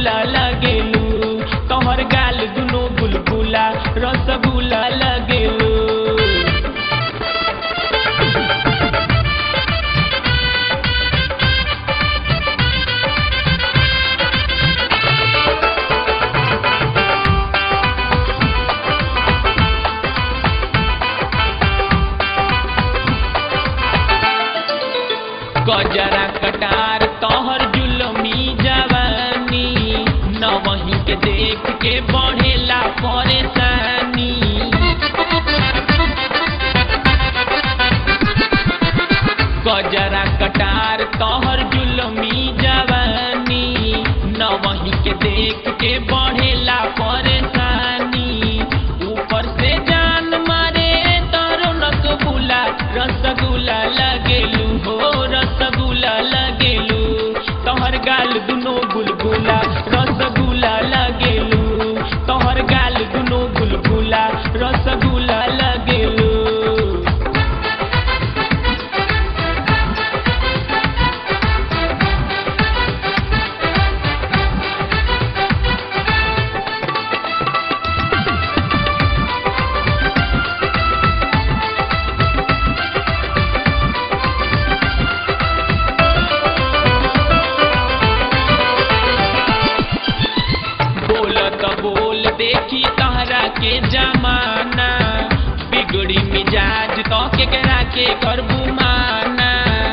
रसगुल्ला लगेलू तोहर गाल दुनो गुलगुला रसगुल्ला लगेलू। गजरा कटार तोहर जुलमी जवानी न वहीं के देख के बढ़ेला परेशानी। गजरा कटार तोहर जुलमी जवानी न वहीं के देख के बढ़ेला परेशानी। ऊपर से जान मारे तारो रसगुल्ला रसगुल्ला लगेलू हो रसगुल्ला लगेलू तोहर गाल दुनो गुलगुला रसगुल्ला लगेलू तोहर गाल दुनो गुलगुला रसगुल्ला लगेलू। बोल देखी तहरा के जमाना बिगड़ी मिजाज तो केकरा के करबू माना।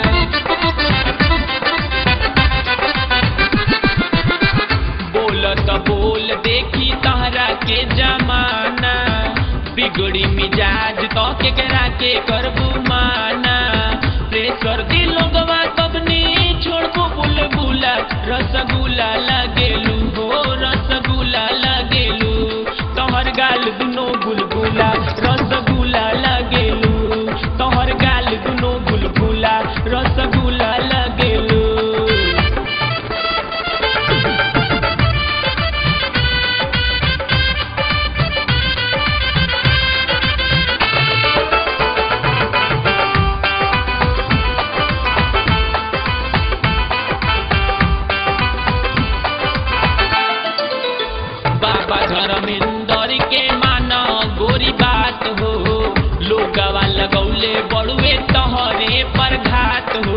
बोल देखी तहरा के जमाना बिगड़ी मिजाज तो केकरा के करबू माना। प्रेशर दिलोगवा सबने छोड़बू बुलबुला रसगुल्ला लगेलू हो रसगुल्ला लगेलू तोहर गाल दुनो गुलगुला रसगुल्ला लगेलू तोहर गाल दुनो गुलगुला रसगुल्ला लगेलू। बाबा धर्मेंद्र के माना गोरी बात हो लोगवा लगौले बड़ुए तोहरे पर घात हो।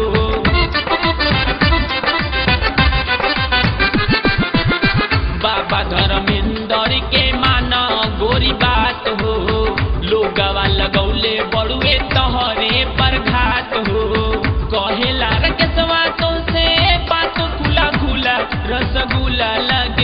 बाबा धर्मेंद्र के माना गोरी बात हो लोगवा लगौले बड़ुए तोहरे पर घात हो। कहेला रकेशवा तो से बात खुला खुला रसगुल्ला लग